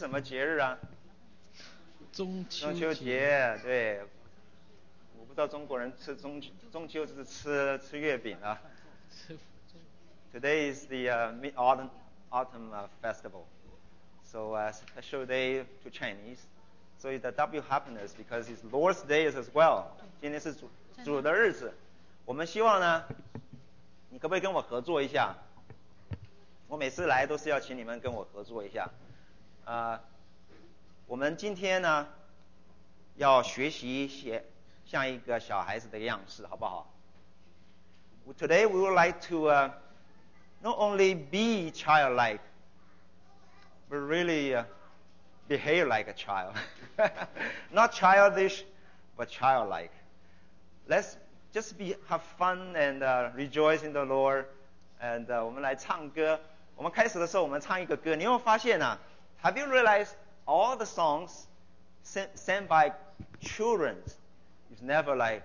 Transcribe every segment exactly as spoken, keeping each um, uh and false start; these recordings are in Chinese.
什么节日啊？ 中秋中秋节，对。我不知道中国人吃中中秋是吃吃月饼啊。Today is the uh, Mid Autumn Autumn uh, Festival, so a uh, special day to Chinese. So the W happiness because it's Lord's Day as well. 今天是主主的日子，我们希望呢，你可不可以跟我合作一下？我每次来都是要请你们跟我合作一下。啊、呃，我们今天呢要学习写像一个小孩子的样式，好不好 ？Today we would like to uh, not only be childlike, but really uh, behave like a child. Not childish, but childlike. Let's just be have fun and uh, rejoice in the Lord. And uh, 我们来唱歌。我们开始的时候，我们唱一个歌。你有没有发现啊 ？Have you realized all the songs sang, sang by children is never like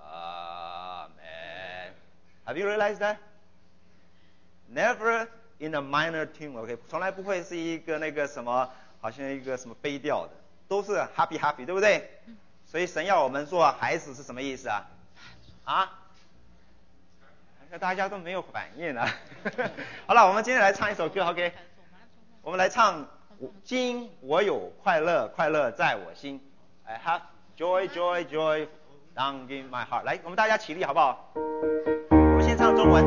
Amen. Have you realized that? Never in a minor tune. OK， 从来不会是一个那个什么，好像一个什么悲调的，都是 happy happy， 对不对？所以神要我们做孩子是什么意思啊？啊？大家都没有反应啊。好了，我们今天来唱一首歌 ，OK？ 我们来唱今我有快乐，快乐在我心。I have joy, joy, joy down in my heart。来，我们大家起立好不好？我们先唱中文。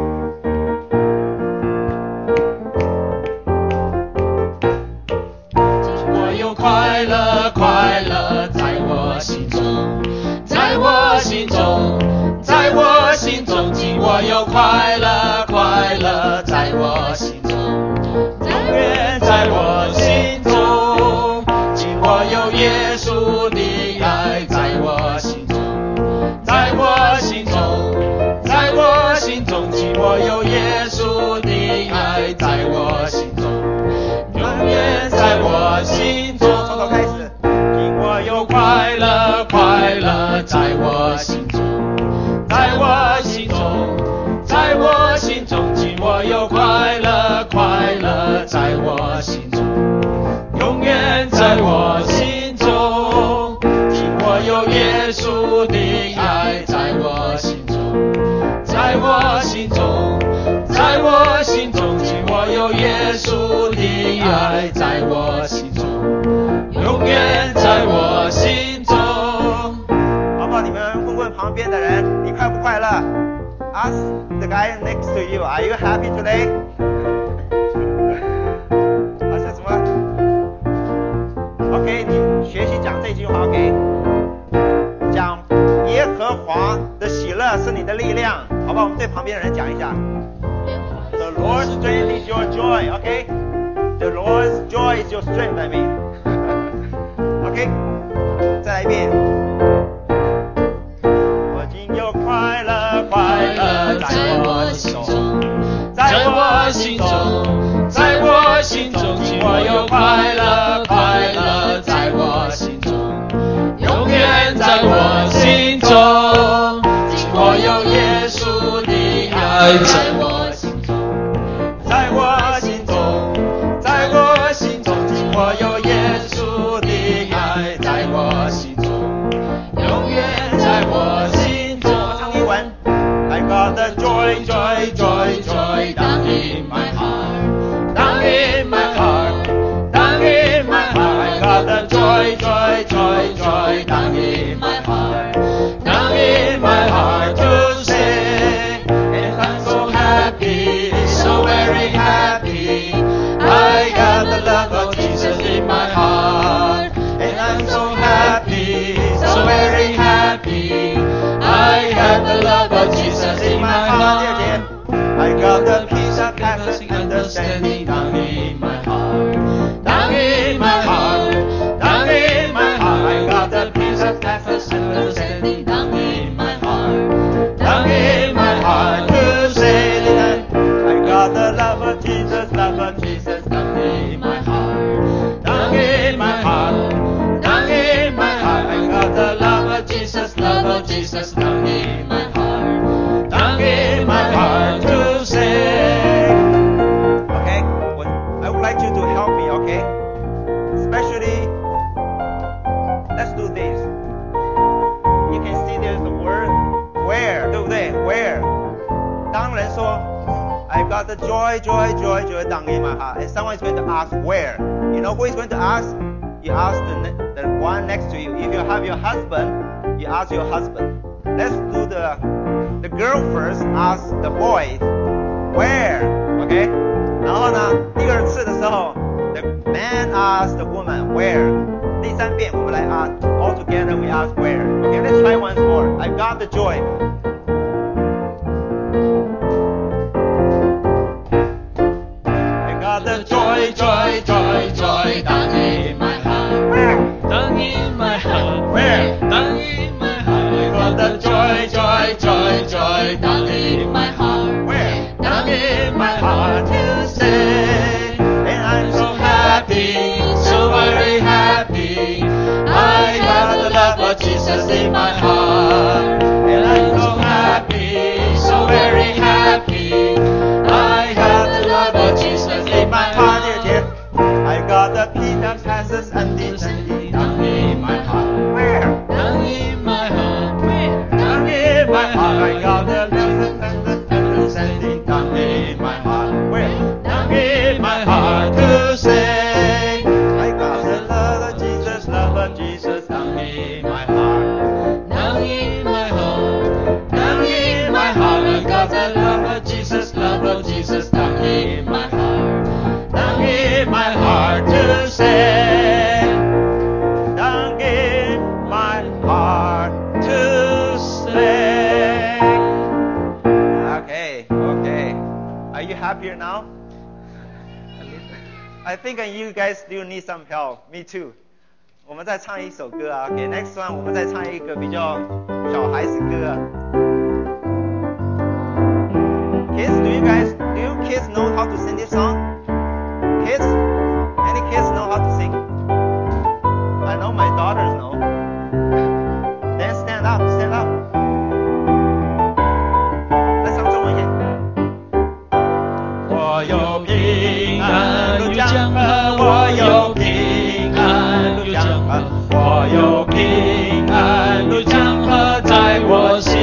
今我有快乐，快乐在我心中，在我心中。在我心中，今我有快乐，快乐在我心中，永远在我心中。今我有耶稣的爱在我心中，在我心中，在我心中，今我有耶稣的爱在我心中，永远在我心中。 从头开始， 今我有快乐，快乐在我心中。在我心中，在我心中，今我有快乐，快乐在我心中，永远在我心中。今我有耶稣的爱在我心中，在我心中，在我心中，今我有耶稣的爱在我心中，永远在我心中。 好不好？你们问问旁边的人，你快不快乐 ？Ask the guy next to you, are you happy today? 好像什么 ？OK， 你学习讲这句话 ，OK？ 讲耶和华的喜乐是你的力量，好不好？我们对旁边的人讲一下。The Lord's strength is your joy, OK? The Lord's joy is your strength, I mean. OK， 再来一遍。 快乐，快乐在我心中，在我心中，在我心中，今我有快乐，快乐在我心中，永远在我心中，今我有耶稣的爱在 joy, joy, joy, joy down in my heart. And someone is going to ask where. You know who is going to ask? You ask the, the one next to you. If you have your husband, you ask your husband. Let's do the the girl first. Ask the boy where. OK? 然后呢，第二次的时候 the man asks the woman where. 第三遍我们来 ask all together. We ask where. OK, let's try once more. I got the joy. The joy, joy, joy, joy down in my heart. Where? Down in my heart. Where? Down in my heart. I got the joy, joy, joy, joy down in my heart. Where? Down in my heart to stay. And I'm so happy, so very happy. I got the love of Jesus in my heart. And I'm so happy, so very happy. I got the love of Jesus in my heart. I got the peace that passes understanding down in my heart. Where? Down in my heart. Where? Down in my heart. I got the love of understanding down in my heart. Where? Down in my heart to say, I got the love of Jesus, love of Jesus down in my heart. Down in my heart. Down in my heart. I got the love of Jesus, love of Jesus down in my heart. Down in my heart to say, down in my heart to stay. Okay, okay. Are you happier now? I think you guys still need some help. Me too. 我们再唱一首歌啊。Okay, next one 我们再唱一个比较小孩子歌啊。Kids, do you guys, do you kids know how to sing this song? Kids? Any kids know how to sing? I know my daughters know. Then stand up, stand up. 再唱中文一点。 我有平安如江河，我有平安如江河，我有平安如江河在我心。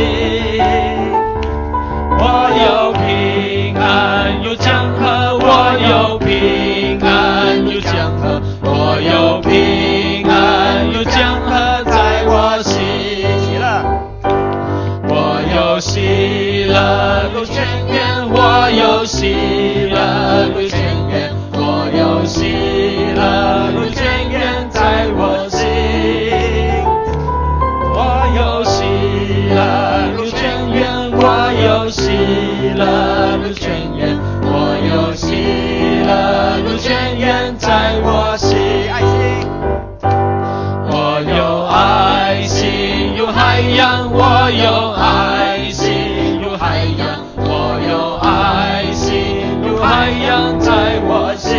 我有平安如江河，我有平安如江河，我有平安如江河在我心。 喜乐， 我有喜乐如泉源，我有喜乐如泉源，我有喜乐如泉源在我心。我有喜乐如泉源，我有喜乐如泉源，我有喜乐如泉源在我心。 爱心， 我有爱心如海洋，我有爱心如海洋，我有爱心如海洋在我心。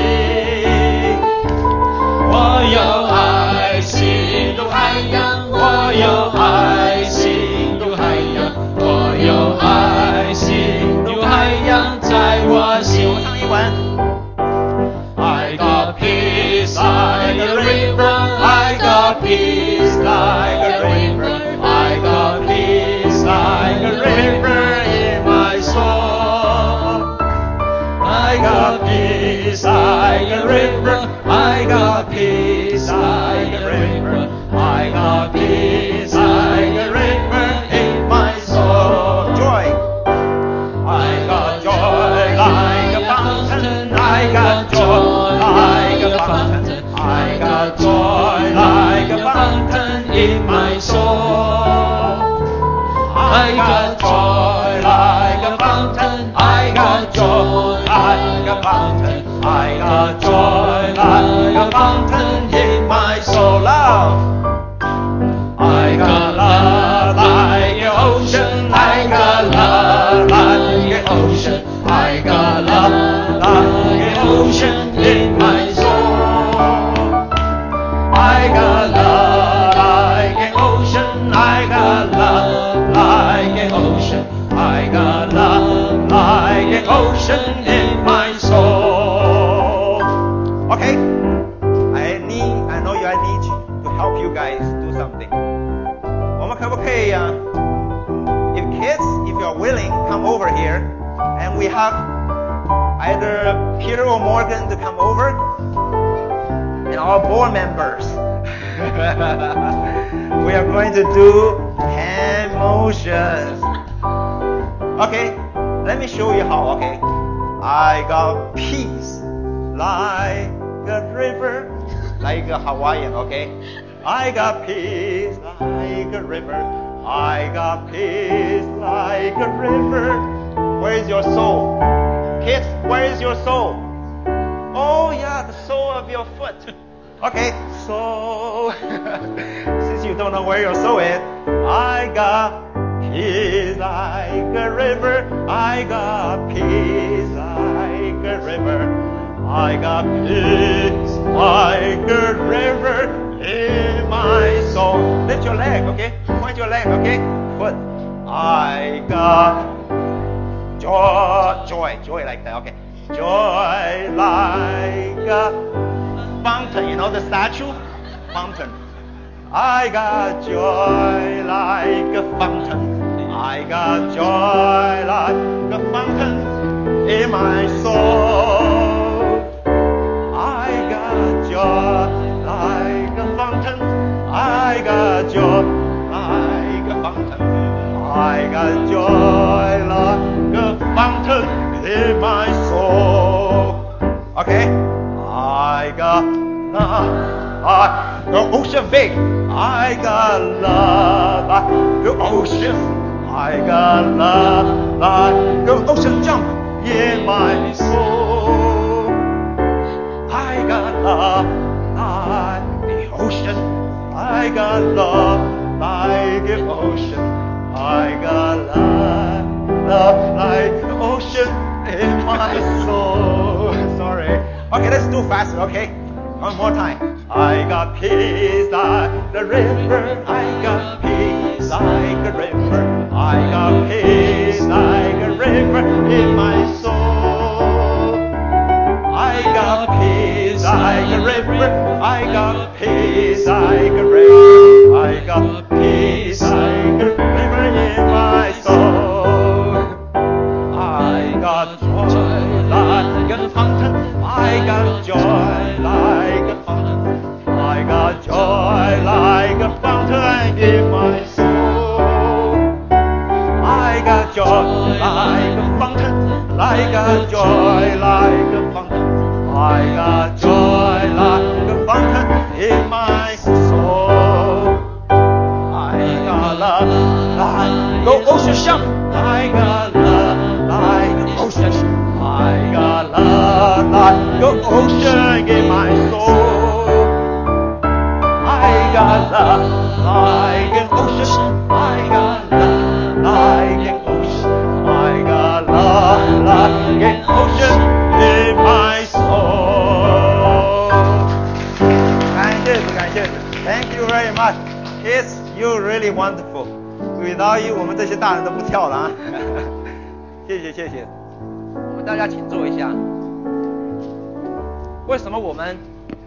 我有爱心如海洋，我有爱心如海洋，我有爱心如海洋在我心。 我唱一文。 I got peace like a river, I got peace like a river, I got peace like a river in my soul. I got peace like a river, I got peace like a river, I got peace like a river in my soul. Joy. I got joy like a fountain, I got joy like a fountain, I got joy like a fountain in my soul. I got joy like a fountain, I got joy like a fountain, I got joy like a fountain in my soul. Love. I got love like an ocean, I got love like an ocean, I got love like an ocean in my soul. I got love like an ocean, I got love like an ocean, I got love like an ocean in my soul. Morgan to come over and all board members. We are going to do hand motions. Okay, let me show you how, okay? I got peace like a river, like a Hawaiian, okay? I got peace like a river. I got peace like a river. Where is your soul? Kids, where is your soul? Oh yeah, the sole of your foot. Okay, so since you don't know where your soul is, I got peace like a river. I got peace like a river. I got peace like a river in my soul. Lift your leg, okay? Point your leg, okay? Foot. I got joy, joy, joy like that, okay? Joy like a fountain, you know the statue? Fountain. I got joy like a fountain. I got joy like a fountain in my soul. I got joy like a fountain. I got joy like a fountain. I got joy like a fountain in my soul. Okay? I got love. I, the ocean big. I got love like the ocean. I got love like the ocean jump in my soul. I got love like the ocean. I got love like the ocean. I got love, love like the ocean in my soul. Sorry. Okay, let's do faster, okay? One more time. I got peace like the river. I got peace like a river. I got peace like a river in my soul. I got peace like a river. I got peace like a river. I got peace like a river in my soul. I got joy like a fountain. I got joy like a fountain. I got joy like a fountain in my soul. I got joy like a fountain. I got joy like a fountain. I got joy like a fountain in my soul. I got love like the ocean jump. I got love like the ocean. I got love like the ocean in my soul. I got love like an ocean. I got love like an ocean. I got love like an ocean in my soul. 感谢主，感谢主 Thank you very much. Kids, you really wonderful. Without you, 我们这些大人都不跳了啊。谢谢谢谢。我们大家请坐一下。为什么我们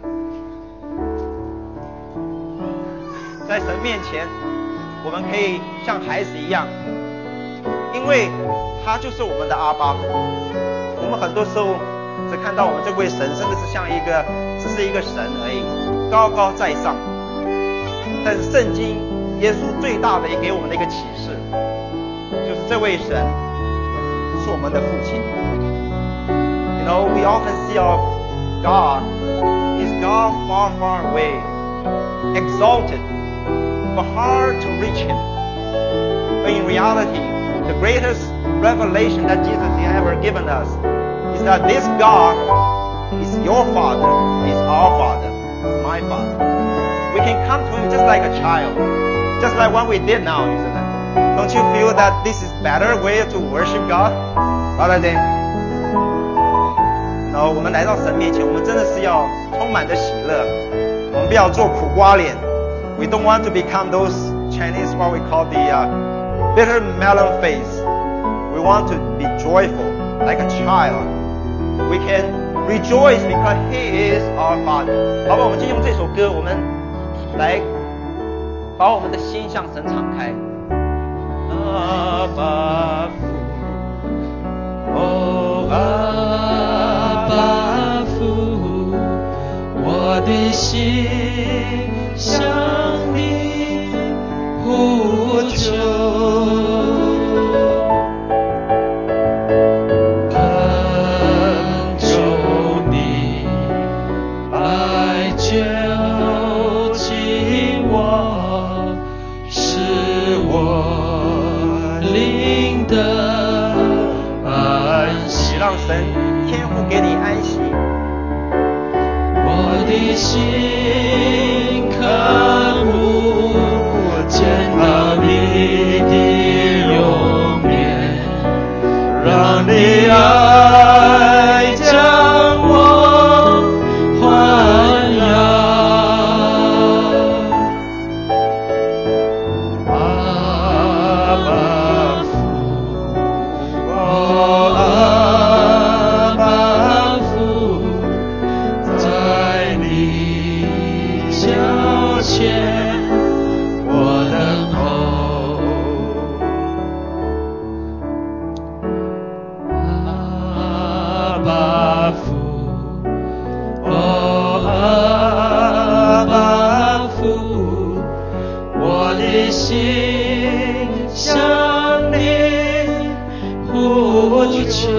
在神面前，我们可以像孩子一样？因为他就是我们的阿爸父。我们很多时候只看到我们这位神真的是像一个，只是一个神而已，高高在上。但是圣经耶稣最大的也给我们的一个启示，就是这位神是我们的父亲。You know, we often see our God, is God far, far away, exalted, but hard to reach him. But in reality, the greatest revelation that Jesus has ever given us is that this God is your Father, is our Father, my Father. We can come to him just like a child, just like what we did now, isn't it? Don't you feel that this is better way to worship God rather than no, 我们来到神面前，我们真的是要充满着喜乐，我们不要做苦瓜脸。We don't want to become those Chinese what we call the uh, bitter melon face. We want to be joyful like a child. We can rejoice because He is our Father. 好吧，我们就用这首歌，我们来把我们的心向神敞开。阿爸父，哦阿爸。 的心向你呼求，恳求你来救济我，使我灵得安息。 让神天父给你安息。 我的心渴慕见到你的容颜，让你爱将我豢养。阿爸父，哦阿爸父，在你脚前我等候。阿爸父，哦阿爸父，我的心向你呼求，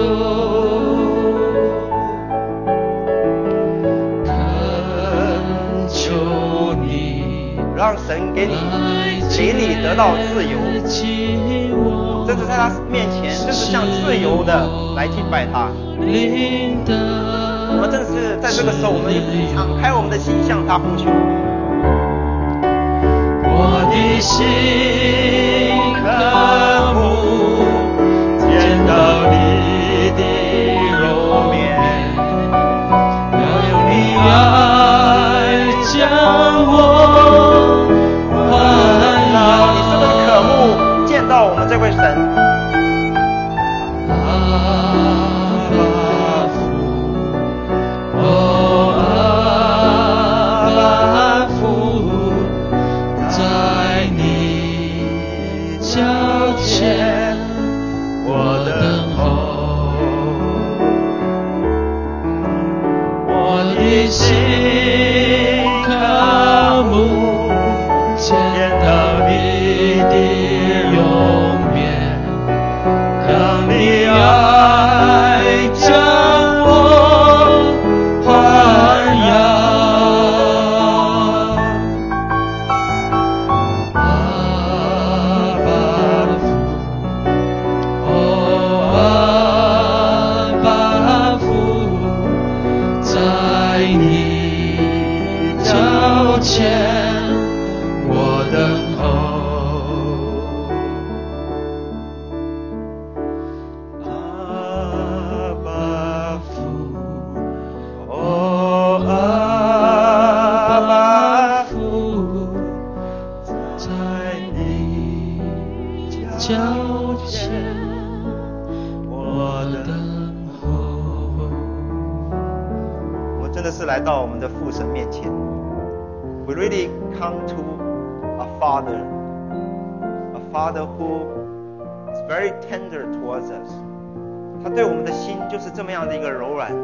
恳求你让神给你给你得到自由，这是在他面前，这是像自由的来敬拜他。我们正是在这个时候，我们敞开我们的心向他呼求。 我的心渴慕见到你的容颜，要用你爱将我豢养。 你是不是渴慕见到我们这位神？ 来到我们的父神面前 ，We really come to a Father, a Father who is very tender towards us. 他对我们的心就是这么样的一个柔软，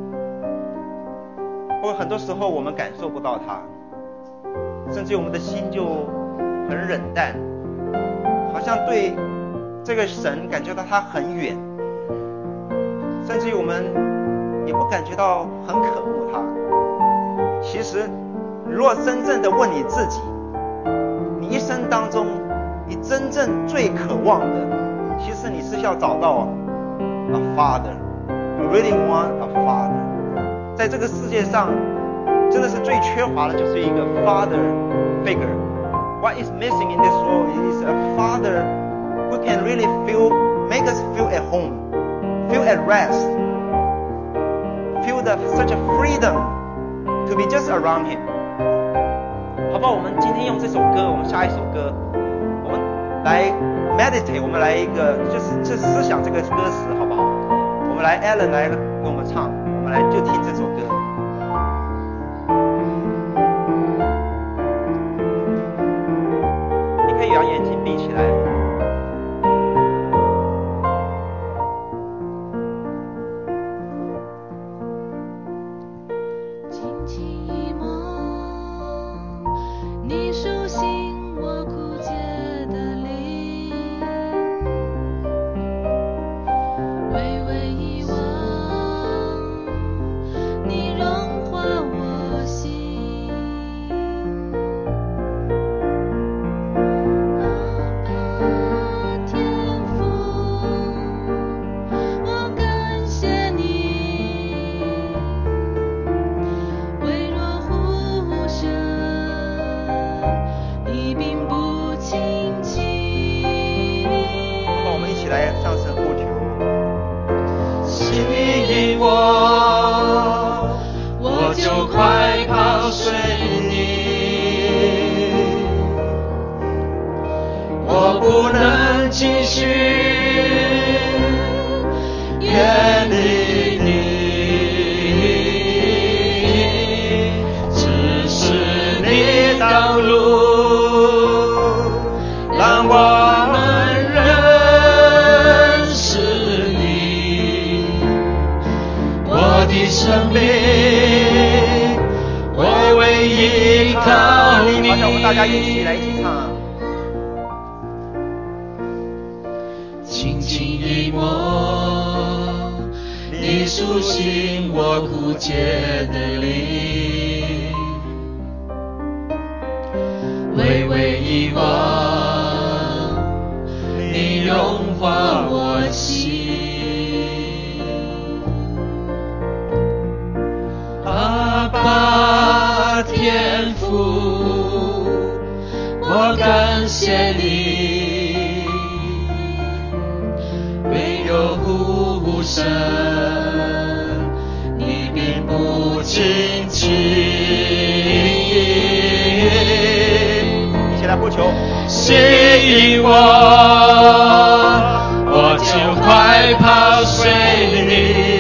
或很多时候我们感受不到他，甚至我们的心就很冷淡，好像对这个神感觉到他很远，甚至于我们也不感觉到很渴慕他。其实你若真正的问你自己，你一生当中你真正最渴望的，其实你是要找到 a father. You really want a father. 在这个世界上真的是最缺乏的就是一个 father figure. What is missing in this world is a father who can really feel, make us feel at home, feel at rest, feel the, such a freedom to be just around him. 好不好？我们今天用这首歌，我们下一首歌，我们来 meditate， 我们来一个就是就思想这个歌词，好不好？我们来 Alan 来跟我们唱，我们来就听这首歌。你可以把眼睛闭起来。 轻轻一抹就快跑随你，我不能继续远离你，只是你道路让我们认识你，我的生命我唯依靠你。 好像我们大家一起来一起唱。 轻轻一摸，你苏醒我枯竭的灵，微微一望，你融化我心。阿爸天父，我感谢你，没有呼声，你并不惊奇。 一起来呼求， 吸引我，我就快跑随你，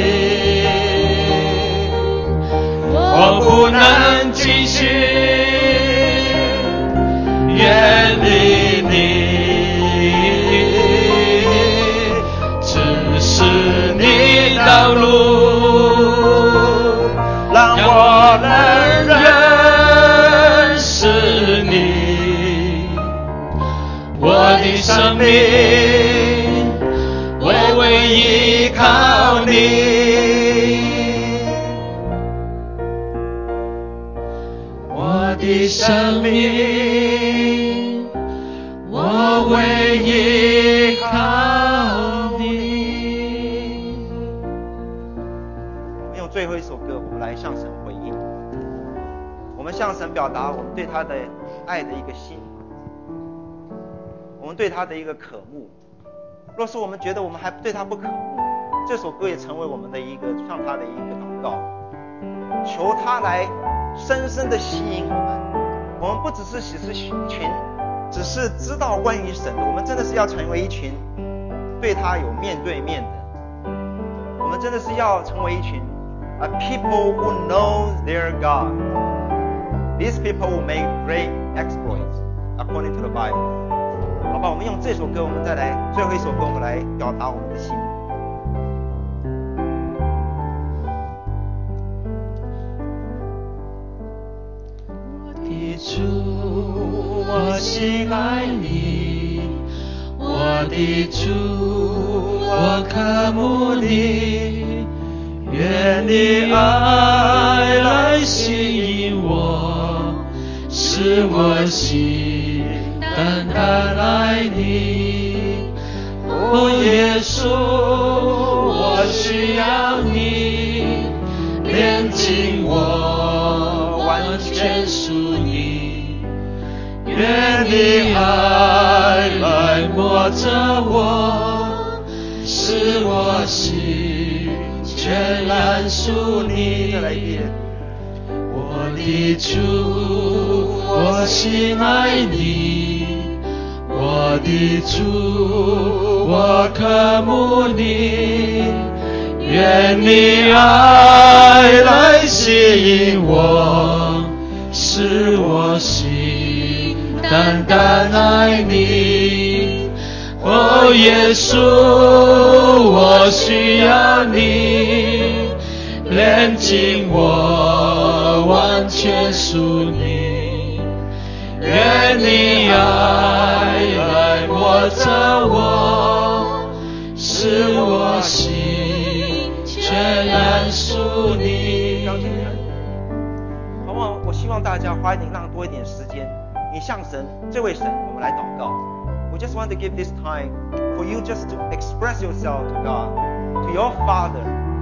我不能继续远离你，只是你道路让我能认识你，我的生命我唯依靠你，我的生命我唯依靠你。 我们用最后一首歌，我们来向神回应，我们向神表达我们对他的爱的一个心，我们对他的一个渴慕。若是我们觉得我们还对他不渴慕，这首歌也成为我们的一个向他的一个祷告，求他来深深的吸引我们。我们不只是只是群只是知道关于神的，我们真的是要成为一群对他有面对面的，我们真的是要成为一群 a people who knows their God. These people will make great exploits according to the Bible. 好吧，我们用这首歌，我们再来最后一首歌，我们来表达我们的心。 我的主，我心爱你，我的主，我渴慕你，愿你爱来吸引我，使我心单单爱你。哦，耶稣，我需要你，炼净我，完全属你。愿你爱来摸着我，使我心全然属你。 再来一遍。 我的主，我心爱你，我的主，我渴慕你，愿你爱来吸引我，使我心单单爱你。哦，耶稣，我需要你，炼净我，完全属你。愿你爱来摸着我，使我心全然属你。 好不好？我希望大家花一点让多一点时间，你向神这位神，我们来祷告。We just want to give this time for you just to express yourself to God, to your Father,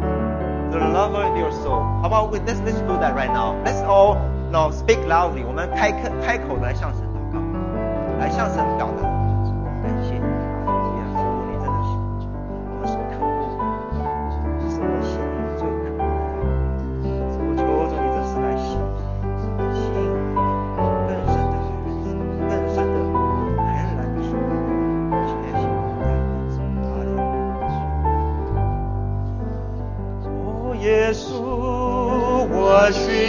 the lover of your soul. How about we let's let's do that right now. Let's all now speak loudly. 我们开口开口来向神祷告，来向神表达，我们感谢你，耶稣，你真的是我们所渴慕的，是我心里最渴慕的。我求主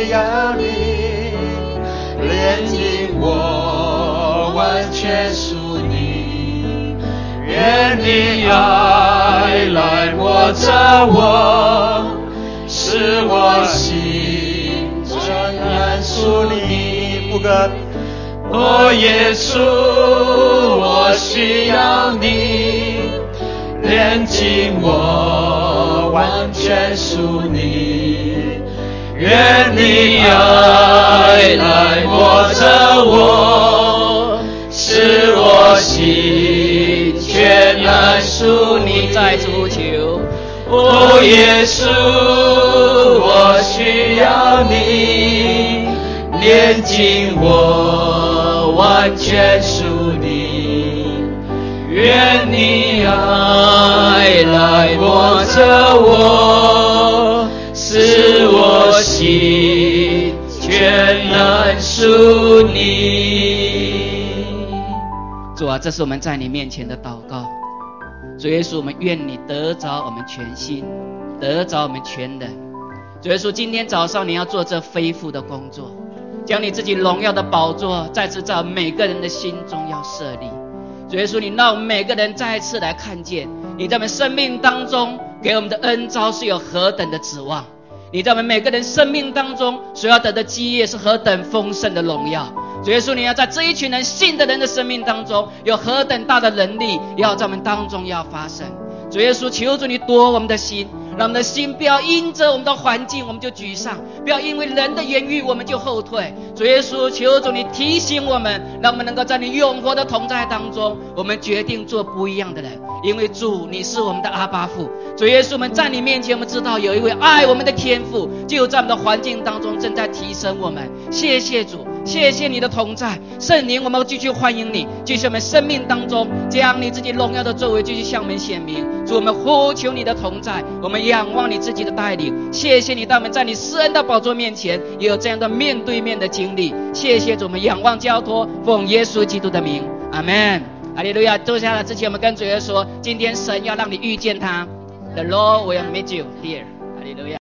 需要你，炼净我，完全属你。愿你爱来摸着我，使我心全然属你。 副歌， 哦，耶稣，我需要你，炼净我，完全属你。愿你爱来摸着我，使我心全然属你。 再次呼求， 哦，耶稣，我需要你，炼净我，完全属你。愿你爱来摸着我，使我心全然属你。 主啊，这是我们在你面前的祷告。主耶稣，我们愿你得着我们全心，得着我们全人。主耶稣，今天早上你要做这恢复的工作，将你自己荣耀的宝座再次在每个人的心中要设立。主耶稣，你让我们每个人再次来看见你在我们生命当中给我们的恩召是有何等的指望，你在我们每个人生命当中所要得的基业是何等丰盛的荣耀。主耶稣，你要在这一群人信的人的生命当中有何等大的能力要在我们当中要发生。主耶稣，求主你夺我们的心，让我们的心不要因着我们的环境我们就沮丧，不要因为人的言语我们就后退。主耶稣，求主你提醒我们，让我们能够在你永活的同在当中，我们决定做不一样的人。因为主你是我们的阿爸父。主耶稣，我们在你面前，我们知道有一位爱我们的天父就在我们的环境当中正在提升我们。谢谢主，谢谢你的同在。圣灵，我们继续欢迎你，继续我们生命当中将你自己荣耀的作为继续向我们显明。主，我们呼求你的同在，我们仰望你自己的带领。谢谢你，当我们在你施恩的宝座面前也有这样的面对面的经历。谢谢主，我们仰望交托，奉耶稣基督的名，阿们。哈利路亚。坐下来之前，我们跟主耶稣说，今天神要让你遇见他。The Lord will meet you here. 哈利路亚。